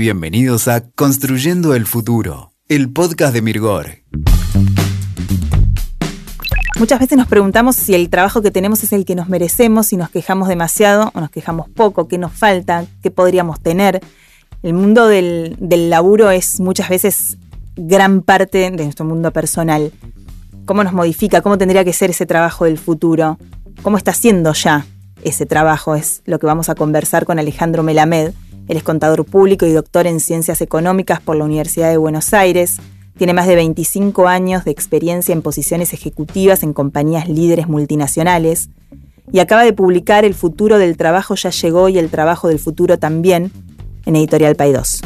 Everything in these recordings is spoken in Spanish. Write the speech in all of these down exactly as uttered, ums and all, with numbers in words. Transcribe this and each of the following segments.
Bienvenidos a Construyendo el Futuro, el podcast de Mirgor. Muchas veces nos preguntamos si el trabajo que tenemos es el que nos merecemos, si nos quejamos demasiado o nos quejamos poco, qué nos falta, qué podríamos tener. El mundo del, del laburo es muchas veces gran parte de nuestro mundo personal. ¿Cómo nos modifica? ¿Cómo tendría que ser ese trabajo del futuro? ¿Cómo está siendo ya ese trabajo? Es lo que vamos a conversar con Alejandro Melamed. Él es contador público y doctor en Ciencias Económicas por la Universidad de Buenos Aires. Tiene más de veinticinco años de experiencia en posiciones ejecutivas en compañías líderes multinacionales y acaba de publicar El futuro del trabajo ya llegó y el trabajo del futuro también en Editorial Paidós.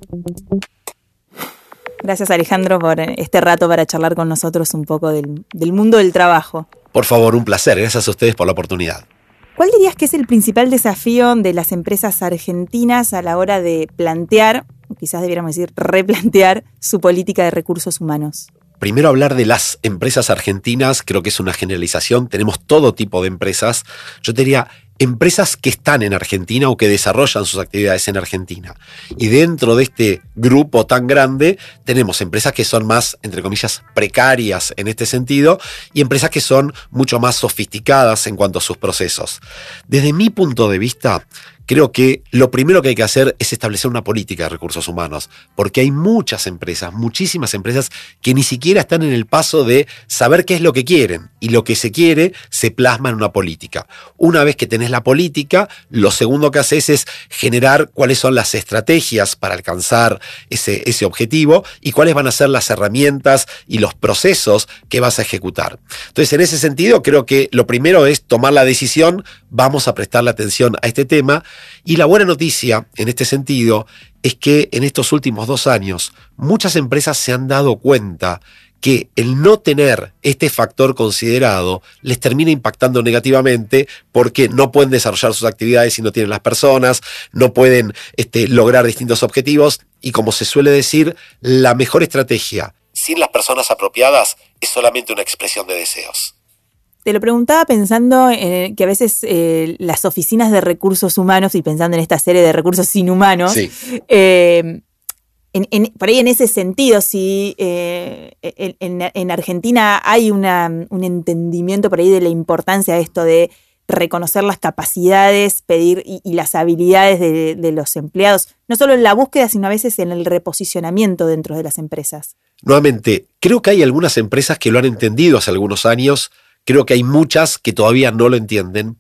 Gracias, Alejandro, por este rato para charlar con nosotros un poco del, del mundo del trabajo. Por favor, un placer. Gracias a ustedes por la oportunidad. ¿Cuál dirías que es el principal desafío de las empresas argentinas a la hora de plantear, quizás debiéramos decir replantear, su política de recursos humanos? Primero, hablar de las empresas argentinas, creo que es una generalización. Tenemos todo tipo de empresas. Yo te diría empresas que están en Argentina o que desarrollan sus actividades en Argentina. Y dentro de este grupo tan grande tenemos empresas que son más, entre comillas, precarias en este sentido y empresas que son mucho más sofisticadas en cuanto a sus procesos. Desde mi punto de vista, creo que lo primero que hay que hacer es establecer una política de recursos humanos, porque hay muchas empresas, muchísimas empresas que ni siquiera están en el paso de saber qué es lo que quieren, y lo que se quiere se plasma en una política. Una vez que tenés la política, lo segundo que haces es generar cuáles son las estrategias para alcanzar ese, ese objetivo y cuáles van a ser las herramientas y los procesos que vas a ejecutar. Entonces, en ese sentido, creo que lo primero es tomar la decisión, vamos a prestarle atención a este tema. Y la buena noticia en este sentido es que en estos últimos dos años muchas empresas se han dado cuenta que el no tener este factor considerado les termina impactando negativamente porque no pueden desarrollar sus actividades si no tienen las personas, no pueden este, lograr distintos objetivos y, como se suele decir, la mejor estrategia sin las personas apropiadas es solamente una expresión de deseos. Te lo preguntaba pensando en que a veces eh, las oficinas de recursos humanos y pensando en esta serie de recursos inhumanos, sí. eh, en, en, por ahí en ese sentido, si eh, en, en Argentina hay una, un entendimiento por ahí de la importancia de esto de reconocer las capacidades, pedir y, y las habilidades de, de los empleados, no solo en la búsqueda, sino a veces en el reposicionamiento dentro de las empresas. Nuevamente, creo que hay algunas empresas que lo han entendido hace algunos años. Creo que hay muchas que todavía no lo entienden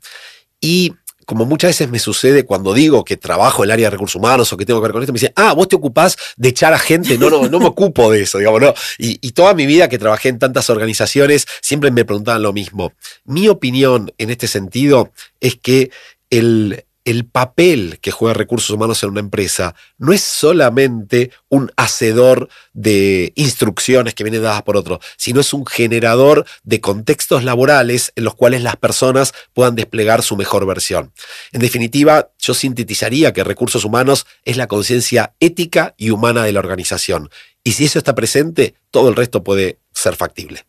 y como muchas veces me sucede cuando digo que trabajo en el área de recursos humanos o que tengo que ver con esto, me dicen, ah, vos te ocupás de echar a gente. No, no, no me ocupo de eso, digamos, no. Y, y toda mi vida que trabajé en tantas organizaciones siempre me preguntaban lo mismo. Mi opinión en este sentido es que el... El papel que juega recursos humanos en una empresa no es solamente un hacedor de instrucciones que vienen dadas por otro, sino es un generador de contextos laborales en los cuales las personas puedan desplegar su mejor versión. En definitiva, yo sintetizaría que recursos humanos es la conciencia ética y humana de la organización. Y si eso está presente, todo el resto puede ser factible.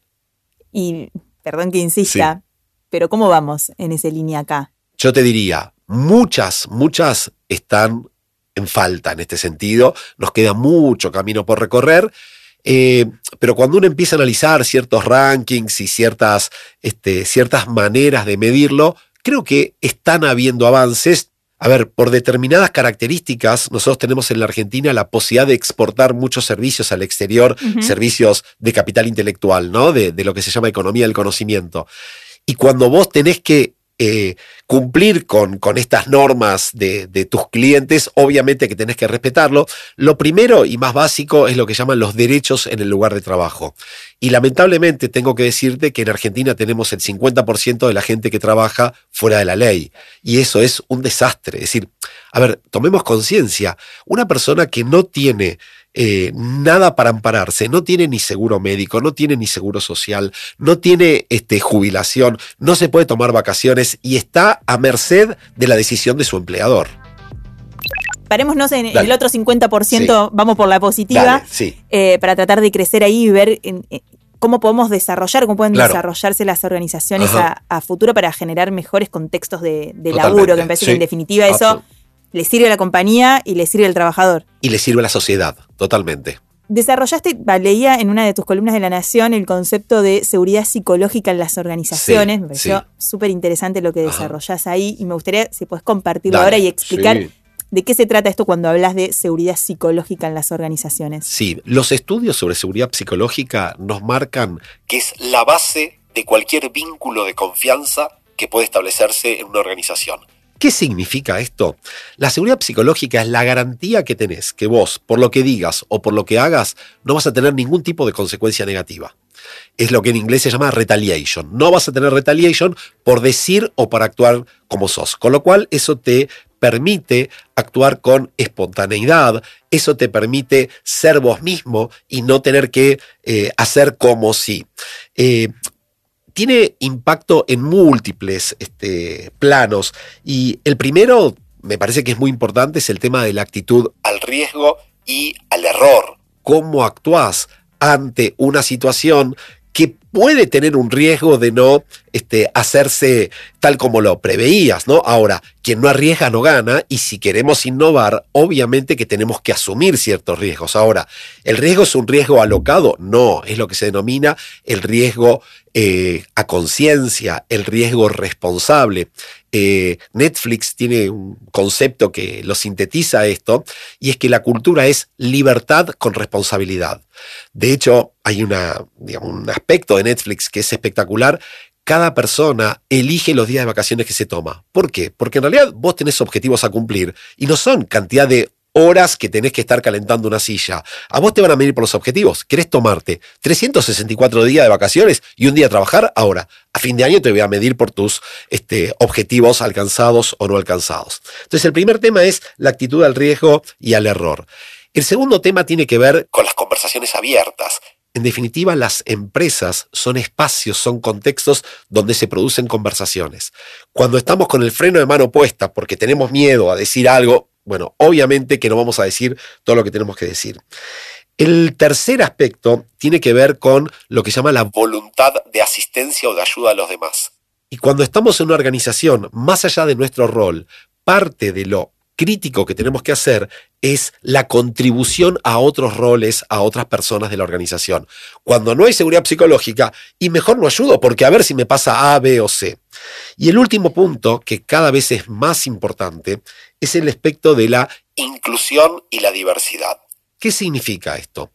Y, perdón que insista, sí. Pero ¿cómo vamos en esa línea acá? Yo te diría, muchas, muchas están en falta en este sentido. Nos queda mucho camino por recorrer. Eh, pero cuando uno empieza a analizar ciertos rankings y ciertas, este, ciertas maneras de medirlo, creo que están habiendo avances. A ver, por determinadas características, nosotros tenemos en la Argentina la posibilidad de exportar muchos servicios al exterior, uh-huh. servicios de capital intelectual, ¿no? De, de lo que se llama economía del conocimiento. Y cuando vos tenés que Eh, cumplir con, con estas normas de, de tus clientes, obviamente que tenés que respetarlo. Lo primero y más básico es lo que llaman los derechos en el lugar de trabajo. Y lamentablemente tengo que decirte que en Argentina tenemos el cincuenta por ciento de la gente que trabaja fuera de la ley. Y eso es un desastre. Es decir, a ver, tomemos conciencia. Una persona que no tiene Eh, nada para ampararse, no tiene ni seguro médico, no tiene ni seguro social, no tiene este, jubilación, no se puede tomar vacaciones y está a merced de la decisión de su empleador. Parémonos en Dale. el otro cincuenta por ciento, sí. Vamos por la positiva, Dale, sí. eh, para tratar de crecer ahí y ver en, en, cómo podemos desarrollar, cómo pueden claro. desarrollarse las organizaciones a, a futuro para generar mejores contextos de, de laburo, que me parece sí. que en definitiva eso... Absolut- le sirve a la compañía y le sirve al trabajador. Y le sirve a la sociedad, totalmente. Desarrollaste, leía en una de tus columnas de La Nación, el concepto de seguridad psicológica en las organizaciones. Sí, me pareció sí. súper interesante lo que desarrollás ahí y me gustaría si podés compartirlo Dale, ahora y explicar sí. de qué se trata esto cuando hablas de seguridad psicológica en las organizaciones. Sí, los estudios sobre seguridad psicológica nos marcan que es la base de cualquier vínculo de confianza que puede establecerse en una organización. ¿Qué significa esto? La seguridad psicológica es la garantía que tenés que vos, por lo que digas o por lo que hagas, no vas a tener ningún tipo de consecuencia negativa. Es lo que en inglés se llama retaliation. No vas a tener retaliation por decir o por actuar como sos. Con lo cual, eso te permite actuar con espontaneidad, eso te permite ser vos mismo y no tener que eh, hacer como si. Eh, Tiene impacto en múltiples este, planos y el primero, me parece que es muy importante, es el tema de la actitud al riesgo y al error. ¿Cómo actuás ante una situación que puede tener un riesgo de no este, hacerse tal como lo preveías, ¿no? Ahora, quien no arriesga no gana, y si queremos innovar, obviamente que tenemos que asumir ciertos riesgos. Ahora, ¿el riesgo es un riesgo alocado? No, es lo que se denomina el riesgo eh, a conciencia, el riesgo responsable. Eh, Netflix tiene un concepto que lo sintetiza esto, y es que la cultura es libertad con responsabilidad. De hecho, hay una, digamos, un aspecto de Netflix que es espectacular. Cada persona elige los días de vacaciones que se toma. ¿Por qué? Porque en realidad vos tenés objetivos a cumplir y no son cantidad de horas que tenés que estar calentando una silla. A vos te van a medir por los objetivos. ¿Querés tomarte trescientos sesenta y cuatro días de vacaciones y un día trabajar? Ahora, a fin de año te voy a medir por tus este, objetivos alcanzados o no alcanzados. Entonces, el primer tema es la actitud al riesgo y al error. El segundo tema tiene que ver con las conversaciones abiertas. En definitiva, las empresas son espacios, son contextos donde se producen conversaciones. Cuando estamos con el freno de mano puesta porque tenemos miedo a decir algo, bueno, obviamente que no vamos a decir todo lo que tenemos que decir. El tercer aspecto tiene que ver con lo que se llama la voluntad de asistencia o de ayuda a los demás. Y cuando estamos en una organización, más allá de nuestro rol, parte de lo crítico que tenemos que hacer es la contribución a otros roles, a otras personas de la organización. Cuando no hay seguridad psicológica, y mejor no ayudo, porque a ver si me pasa A, B o C. Y el último punto, que cada vez es más importante, es el aspecto de la inclusión y la diversidad. ¿Qué significa esto?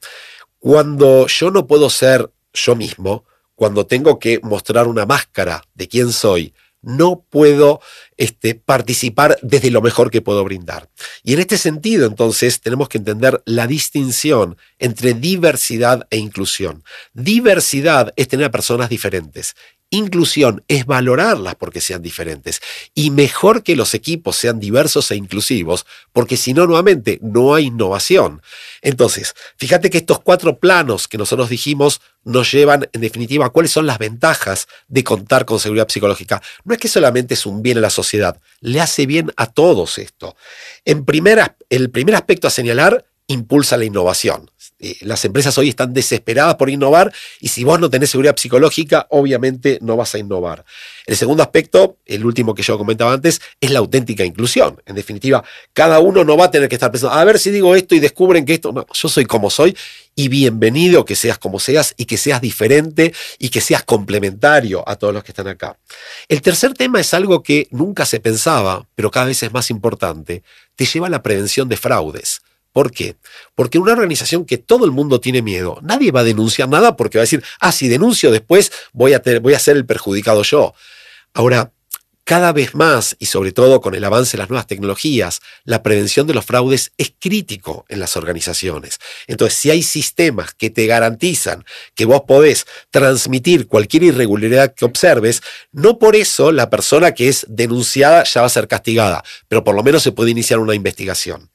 Cuando yo no puedo ser yo mismo, cuando tengo que mostrar una máscara de quién soy, no puedo este, participar desde lo mejor que puedo brindar. Y en este sentido, entonces, tenemos que entender la distinción entre diversidad e inclusión. Diversidad es tener a personas diferentes. Inclusión es valorarlas porque sean diferentes. Y mejor que los equipos sean diversos e inclusivos, porque si no, nuevamente, no hay innovación. Entonces, fíjate que estos cuatro planos que nosotros dijimos nos llevan, en definitiva, a cuáles son las ventajas de contar con seguridad psicológica. No es que solamente es un bien a la sociedad, le hace bien a todos esto. En primera, el primer aspecto a señalar, impulsa la innovación. Las empresas hoy están desesperadas por innovar y si vos no tenés seguridad psicológica, obviamente no vas a innovar. El segundo aspecto, el último que yo comentaba antes, es la auténtica inclusión. En definitiva, cada uno no va a tener que estar pensando, a ver si digo esto y descubren que esto... No, yo soy como soy y bienvenido que seas como seas y que seas diferente y que seas complementario a todos los que están acá. El tercer tema es algo que nunca se pensaba, pero cada vez es más importante. Te lleva a la prevención de fraudes. ¿Por qué? Porque una organización que todo el mundo tiene miedo, nadie va a denunciar nada porque va a decir, ah, si denuncio después voy a, tener, voy a ser el perjudicado yo. Ahora, cada vez más, y sobre todo con el avance de las nuevas tecnologías, la prevención de los fraudes es crítico en las organizaciones. Entonces, si hay sistemas que te garantizan que vos podés transmitir cualquier irregularidad que observes, no por eso la persona que es denunciada ya va a ser castigada, pero por lo menos se puede iniciar una investigación.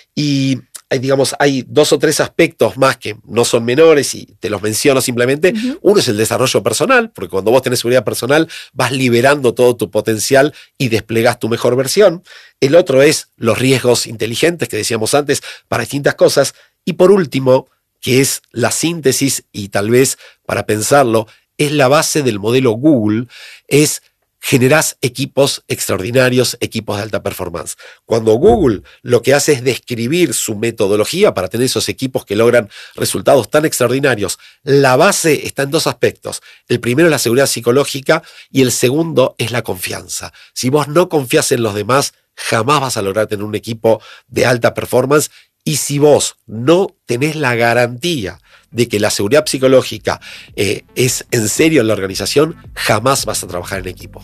Y digamos, hay dos o tres aspectos más que no son menores y te los menciono simplemente. Uh-huh. Uno es el desarrollo personal, porque cuando vos tenés seguridad personal vas liberando todo tu potencial y desplegás tu mejor versión. El otro es los riesgos inteligentes que decíamos antes para distintas cosas. Y por último, que es la síntesis y tal vez para pensarlo, es la base del modelo Google, es generás equipos extraordinarios, equipos de alta performance. Cuando Google lo que hace es describir su metodología para tener esos equipos que logran resultados tan extraordinarios, la base está en dos aspectos. El primero es la seguridad psicológica y el segundo es la confianza. Si vos no confías en los demás, jamás vas a lograr tener un equipo de alta performance. Y si vos no tenés la garantía de que la seguridad psicológica eh, es en serio en la organización, jamás vas a trabajar en equipo.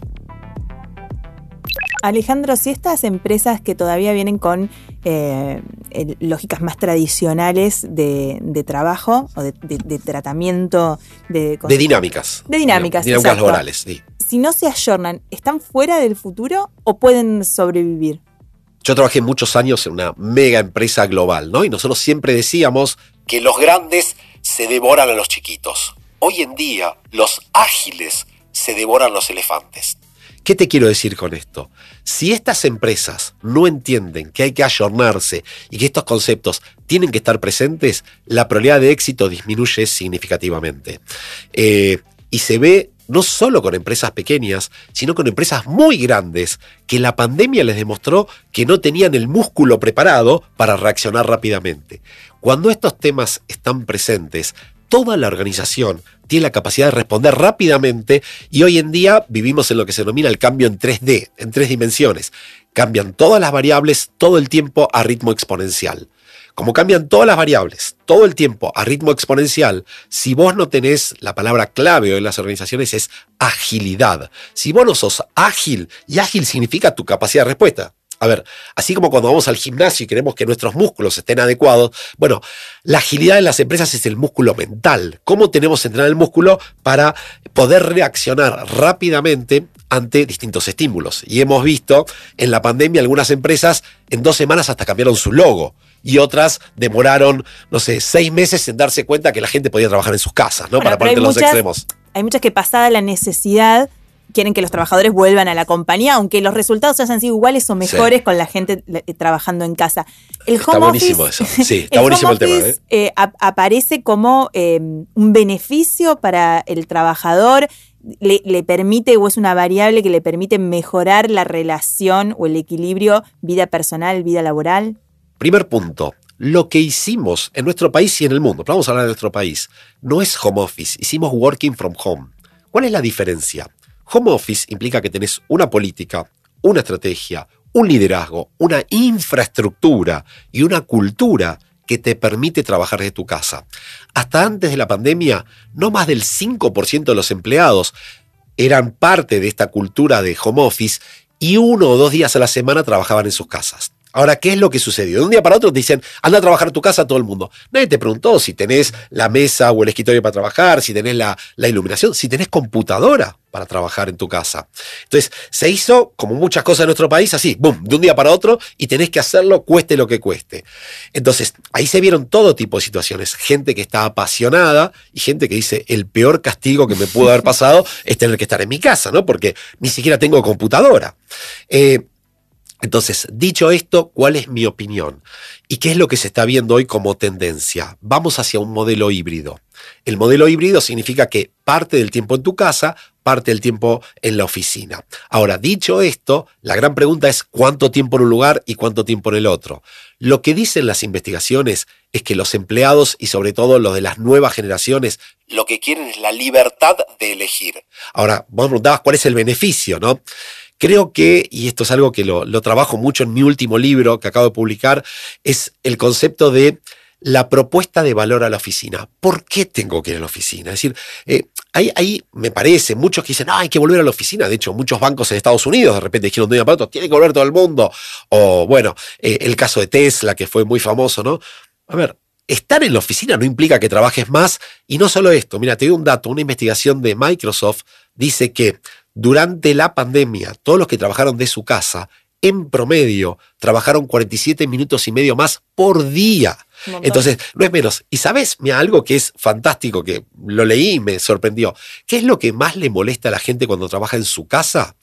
Alejandro, si estas empresas que todavía vienen con eh, lógicas más tradicionales de, de trabajo o de, de, de tratamiento de, de dinámicas. De dinámicas, de dinámicas laborales, sí. Si no se ayornan, ¿están fuera del futuro o pueden sobrevivir? Yo trabajé muchos años en una mega empresa global, ¿no? Y nosotros siempre decíamos que los grandes se devoran a los chiquitos. Hoy en día, los ágiles se devoran los elefantes. ¿Qué te quiero decir con esto? Si estas empresas no entienden que hay que ayornarse y que estos conceptos tienen que estar presentes, la probabilidad de éxito disminuye significativamente. Eh, y se ve no solo con empresas pequeñas, sino con empresas muy grandes que la pandemia les demostró que no tenían el músculo preparado para reaccionar rápidamente. Cuando estos temas están presentes, toda la organización tiene la capacidad de responder rápidamente y hoy en día vivimos en lo que se denomina el cambio en tres D, en tres dimensiones. Cambian todas las variables todo el tiempo a ritmo exponencial. Como cambian todas las variables todo el tiempo a ritmo exponencial, si vos no tenés, la palabra clave hoy en las organizaciones es agilidad. Si vos no sos ágil, y ágil significa tu capacidad de respuesta. A ver, así como cuando vamos al gimnasio y queremos que nuestros músculos estén adecuados, bueno, la agilidad en las empresas es el músculo mental. ¿Cómo tenemos que entrenar el músculo para poder reaccionar rápidamente ante distintos estímulos? Y hemos visto en la pandemia algunas empresas en dos semanas hasta cambiaron su logo. Y otras demoraron, no sé, seis meses en darse cuenta que la gente podía trabajar en sus casas, ¿no? Bueno, para ponerte los extremos. Hay muchas que pasada la necesidad quieren que los trabajadores vuelvan a la compañía, aunque los resultados hayan sido iguales o mejores sí. con la gente trabajando en casa. El está home buenísimo office, eso. Sí, está el buenísimo home el tema. Office, ¿eh? Eh, a, aparece como eh, un beneficio para el trabajador. Le, le permite o es una variable que le permite mejorar la relación o el equilibrio vida personal, vida laboral. Primer punto, lo que hicimos en nuestro país y en el mundo, pero vamos a hablar de nuestro país, no es home office, hicimos working from home. ¿Cuál es la diferencia? Home office implica que tenés una política, una estrategia, un liderazgo, una infraestructura y una cultura que te permite trabajar desde tu casa. Hasta antes de la pandemia, no más del cinco por ciento de los empleados eran parte de esta cultura de home office y uno o dos días a la semana trabajaban en sus casas. Ahora, ¿qué es lo que sucedió? De un día para otro te dicen, anda a trabajar a tu casa todo el mundo. Nadie te preguntó si tenés la mesa o el escritorio para trabajar, si tenés la, la iluminación, si tenés computadora para trabajar en tu casa. Entonces, se hizo, como muchas cosas en nuestro país, así, boom, de un día para otro, y tenés que hacerlo cueste lo que cueste. Entonces, ahí se vieron todo tipo de situaciones. Gente que está apasionada y gente que dice, el peor castigo que me pudo haber pasado es tener que estar en mi casa, ¿no? Porque ni siquiera tengo computadora. Eh, Entonces, dicho esto, ¿cuál es mi opinión? ¿Y qué es lo que se está viendo hoy como tendencia? Vamos hacia un modelo híbrido. El modelo híbrido significa que parte del tiempo en tu casa, parte del tiempo en la oficina. Ahora, dicho esto, la gran pregunta es ¿cuánto tiempo en un lugar y cuánto tiempo en el otro? Lo que dicen las investigaciones es que los empleados y sobre todo los de las nuevas generaciones lo que quieren es la libertad de elegir. Ahora, vos me preguntabas cuál es el beneficio, ¿no? Creo que, y esto es algo que lo, lo trabajo mucho en mi último libro que acabo de publicar, es el concepto de la propuesta de valor a la oficina. ¿Por qué tengo que ir a la oficina? Es decir, eh, ahí, ahí me parece, muchos que dicen, no, hay que volver a la oficina. De hecho, muchos bancos en Estados Unidos de repente dijeron de un día para otro, tiene que volver todo el mundo. O bueno, eh, el caso de Tesla, que fue muy famoso, ¿no? A ver, estar en la oficina no implica que trabajes más. Y no solo esto, mira, te doy un dato, una investigación de Microsoft dice que durante la pandemia, todos los que trabajaron de su casa, en promedio, trabajaron cuarenta y siete minutos y medio más por día. Entonces, no es menos. Y ¿sabes? Mira, algo que es fantástico, que lo leí y me sorprendió. ¿Qué es lo que más le molesta a la gente cuando trabaja en su casa?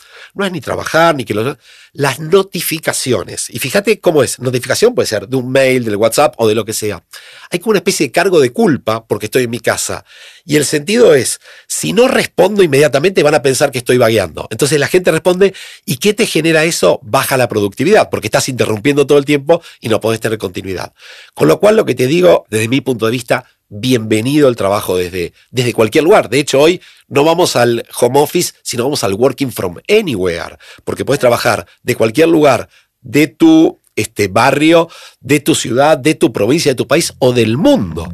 no es ni trabajar, ni que lo, las notificaciones. Y fíjate cómo es. Notificación puede ser de un mail, del WhatsApp o de lo que sea. Hay como una especie de cargo de culpa porque estoy en mi casa. Y el sentido es, si no respondo inmediatamente van a pensar que estoy vagueando. Entonces la gente responde, ¿y qué te genera eso? Baja la productividad, porque estás interrumpiendo todo el tiempo y no podés tener continuidad. Con lo cual lo que te digo, desde mi punto de vista, bienvenido el trabajo desde, desde cualquier lugar. De hecho, hoy no vamos al home office, sino vamos al working from anywhere, porque puedes trabajar de cualquier lugar, de tu este, barrio, de tu ciudad, de tu provincia, de tu país o del mundo.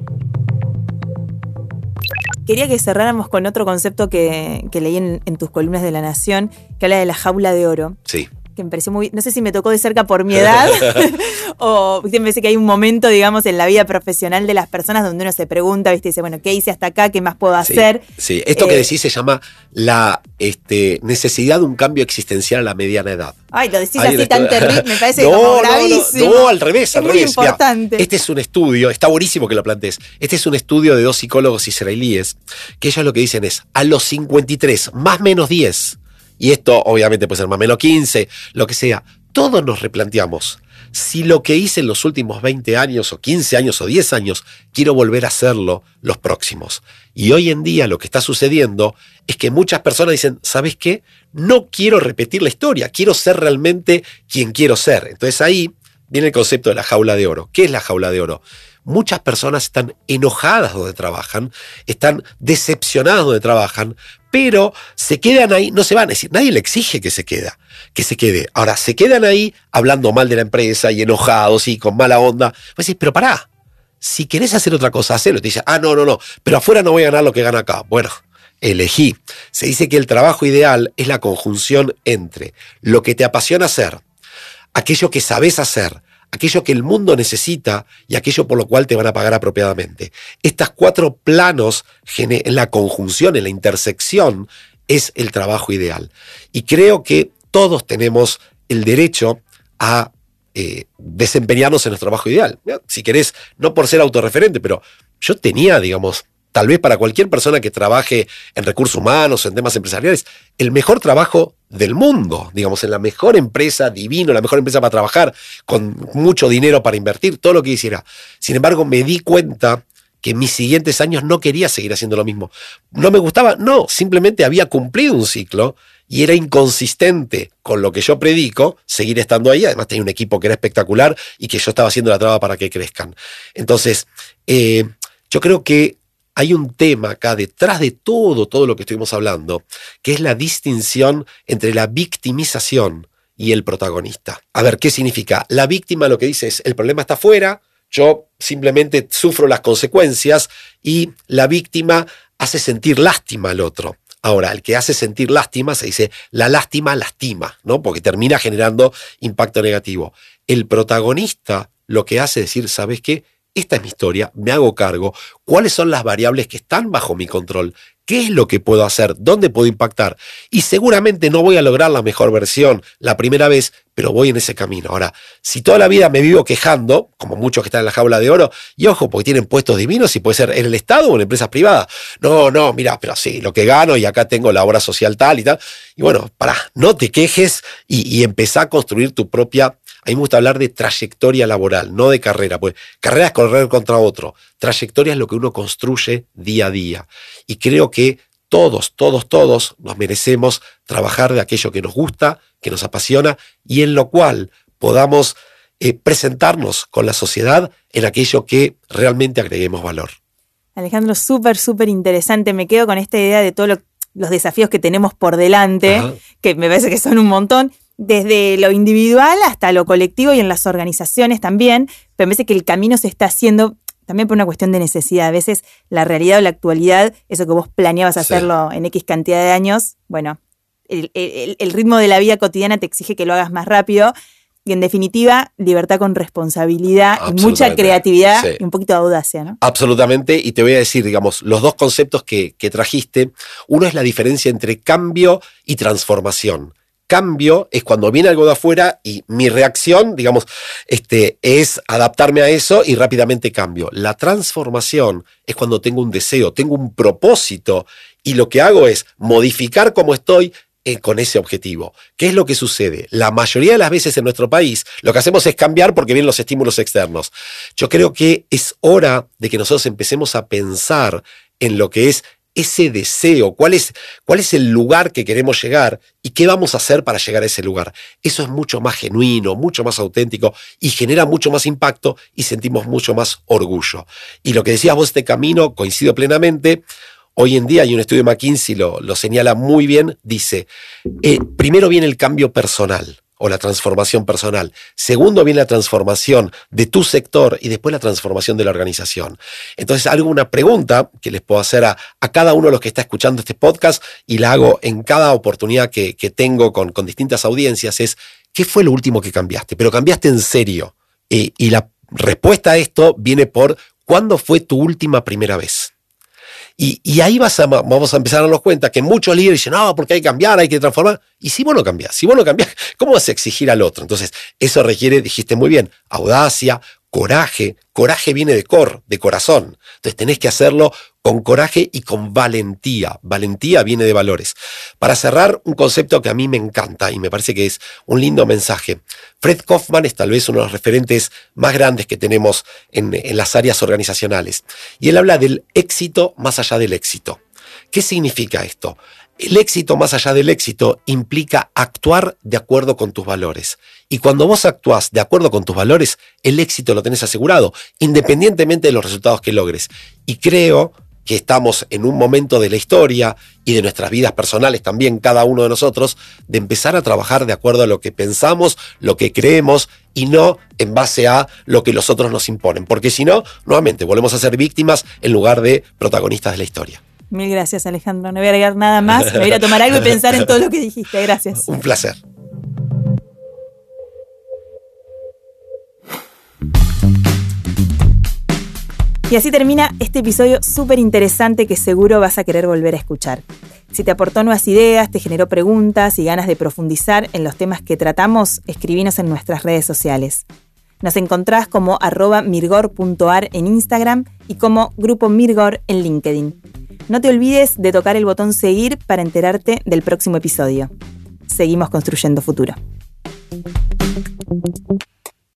Quería que cerráramos con otro concepto que, que leí en, en tus columnas de La Nación, que habla de la jaula de oro. Sí. Que me pareció muy, no sé si me tocó de cerca por mi edad o me parece que hay un momento, digamos, en la vida profesional de las personas donde uno se pregunta, ¿viste? Dice, bueno, ¿qué hice hasta acá? ¿Qué más puedo hacer? Sí, sí. Esto eh, que decís se llama la este, necesidad de un cambio existencial a la mediana edad. Ay, lo decís Ay, así tan terrible, me parece no, como gravísimo. No, no, no, al revés, es al muy revés. importante. Mirá, este es un estudio, está buenísimo que lo plantees. Este es un estudio de dos psicólogos israelíes que ellos lo que dicen es, a los cincuenta y tres, más menos diez, y esto obviamente puede ser más menos quince, lo que sea, todos nos replanteamos, si lo que hice en los últimos veinte años o quince años o diez años, quiero volver a hacerlo los próximos. Y hoy en día lo que está sucediendo es que muchas personas dicen, ¿sabes qué? No quiero repetir la historia, quiero ser realmente quien quiero ser. Entonces ahí viene el concepto de la jaula de oro. ¿Qué es la jaula de oro? Muchas personas están enojadas donde trabajan, están decepcionadas donde trabajan, pero se quedan ahí, no se van, es decir, nadie le exige que se queda, que se quede. Ahora, se quedan ahí hablando mal de la empresa y enojados y con mala onda. Pues decís, pero pará, si querés hacer otra cosa, hacelo. Y te dice, ah, no, no, no, pero afuera no voy a ganar lo que gana acá. Bueno, elegí. Se dice que el trabajo ideal es la conjunción entre lo que te apasiona hacer, aquello que sabes hacer, aquello que el mundo necesita y aquello por lo cual te van a pagar apropiadamente. Estas cuatro planos, en la conjunción, en la intersección, es el trabajo ideal. Y creo que todos tenemos el derecho a eh, desempeñarnos en nuestro trabajo ideal. Si querés, no por ser autorreferente, pero yo tenía, digamos, tal vez para cualquier persona que trabaje en recursos humanos, en temas empresariales, el mejor trabajo del mundo, digamos, en la mejor empresa, divino, la mejor empresa para trabajar, con mucho dinero para invertir, todo lo que hiciera. Sin embargo, me di cuenta que en mis siguientes años no quería seguir haciendo lo mismo. ¿No me gustaba? No, simplemente había cumplido un ciclo y era inconsistente con lo que yo predico seguir estando ahí. Además tenía un equipo que era espectacular y que yo estaba haciendo la traba para que crezcan. Entonces, eh, yo creo que hay un tema acá detrás de todo, todo lo que estuvimos hablando, que es la distinción entre la victimización y el protagonista. A ver, ¿qué significa? La víctima lo que dice es, el problema está afuera, yo simplemente sufro las consecuencias y la víctima hace sentir lástima al otro. Ahora, el que hace sentir lástima se dice, la lástima lastima, ¿no? Porque termina generando impacto negativo. El protagonista lo que hace es decir, ¿sabes qué? Esta es mi historia, me hago cargo, cuáles son las variables que están bajo mi control, qué es lo que puedo hacer, dónde puedo impactar. Y seguramente no voy a lograr la mejor versión la primera vez, pero voy en ese camino. Ahora, si toda la vida me vivo quejando, como muchos que están en la jaula de oro, y ojo, porque tienen puestos divinos y puede ser en el Estado o en empresas privadas. No, no, mira, pero sí, lo que gano y acá tengo la obra social tal y tal. Y bueno, pará, no te quejes y, y empezá a construir tu propia. A mí me gusta hablar de trayectoria laboral, no de carrera, pues carrera es correr contra otro. Trayectoria es lo que uno construye día a día. Y creo que todos, todos, todos nos merecemos trabajar de aquello que nos gusta, que nos apasiona y en lo cual podamos eh, presentarnos con la sociedad en aquello que realmente agreguemos valor. Alejandro, súper, súper interesante. Me quedo con esta idea de todos lo, los desafíos que tenemos por delante, Ajá. que me parece que son un montón. Desde lo individual hasta lo colectivo y en las organizaciones también, pero me parece que el camino se está haciendo también por una cuestión de necesidad. A veces la realidad o la actualidad, eso que vos planeabas hacerlo sí. en X cantidad de años, bueno, el, el, el ritmo de la vida cotidiana te exige que lo hagas más rápido y en definitiva, libertad con responsabilidad y mucha creatividad sí. y un poquito de audacia, ¿no? Absolutamente, y te voy a decir, digamos, los dos conceptos que, que trajiste, uno es la diferencia entre cambio y transformación. Cambio es cuando viene algo de afuera y mi reacción, digamos, este, es adaptarme a eso y rápidamente cambio. La transformación es cuando tengo un deseo, tengo un propósito y lo que hago es modificar cómo estoy eh, con ese objetivo. ¿Qué es lo que sucede? La mayoría de las veces en nuestro país lo que hacemos es cambiar porque vienen los estímulos externos. Yo creo que es hora de que nosotros empecemos a pensar en lo que es ese deseo, cuál es, cuál es el lugar que queremos llegar y qué vamos a hacer para llegar a ese lugar. Eso es mucho más genuino, mucho más auténtico y genera mucho más impacto y sentimos mucho más orgullo. Y lo que decías vos, este camino, coincido plenamente. Hoy en día hay un estudio de McKinsey, lo, lo señala muy bien, dice, eh, primero viene el cambio personal o la transformación personal. Segundo viene la transformación de tu sector y después la transformación de la organización. Entonces, hago una pregunta que les puedo hacer a, a cada uno de los que está escuchando este podcast y la hago en cada oportunidad que, que tengo con, con distintas audiencias, es, ¿qué fue lo último que cambiaste? Pero cambiaste en serio. Eh, y la respuesta a esto viene por, ¿cuándo fue tu última primera vez? Y, y ahí vas a, vamos a empezar a darnos cuenta que muchos líderes dicen, no, porque hay que cambiar, hay que transformar. Y si vos no cambiás, si vos no cambiás, ¿cómo vas a exigir al otro? Entonces, eso requiere, dijiste muy bien, audacia, coraje. Coraje viene de cor, de corazón. Entonces, tenés que hacerlo con coraje y con valentía. Valentía viene de valores. Para cerrar, un concepto que a mí me encanta y me parece que es un lindo mensaje. Fred Kaufman es tal vez uno de los referentes más grandes que tenemos en, en las áreas organizacionales. Y él habla del éxito más allá del éxito. ¿Qué significa esto? El éxito más allá del éxito implica actuar de acuerdo con tus valores. Y cuando vos actuás de acuerdo con tus valores, el éxito lo tenés asegurado, independientemente de los resultados que logres. Y creo que estamos en un momento de la historia y de nuestras vidas personales también, cada uno de nosotros, de empezar a trabajar de acuerdo a lo que pensamos, lo que creemos y no en base a lo que los otros nos imponen. Porque si no, nuevamente, volvemos a ser víctimas en lugar de protagonistas de la historia. Mil gracias, Alejandro. No voy a agregar nada más. Me voy a ir a tomar algo y pensar en todo lo que dijiste. Gracias. Un placer. Y así termina este episodio súper interesante que seguro vas a querer volver a escuchar. Si te aportó nuevas ideas, te generó preguntas y ganas de profundizar en los temas que tratamos, escribinos en nuestras redes sociales. Nos encontrás como arroba mirgor punto ar en Instagram y como Grupo Mirgor en LinkedIn. No te olvides de tocar el botón seguir para enterarte del próximo episodio. Seguimos construyendo futuro.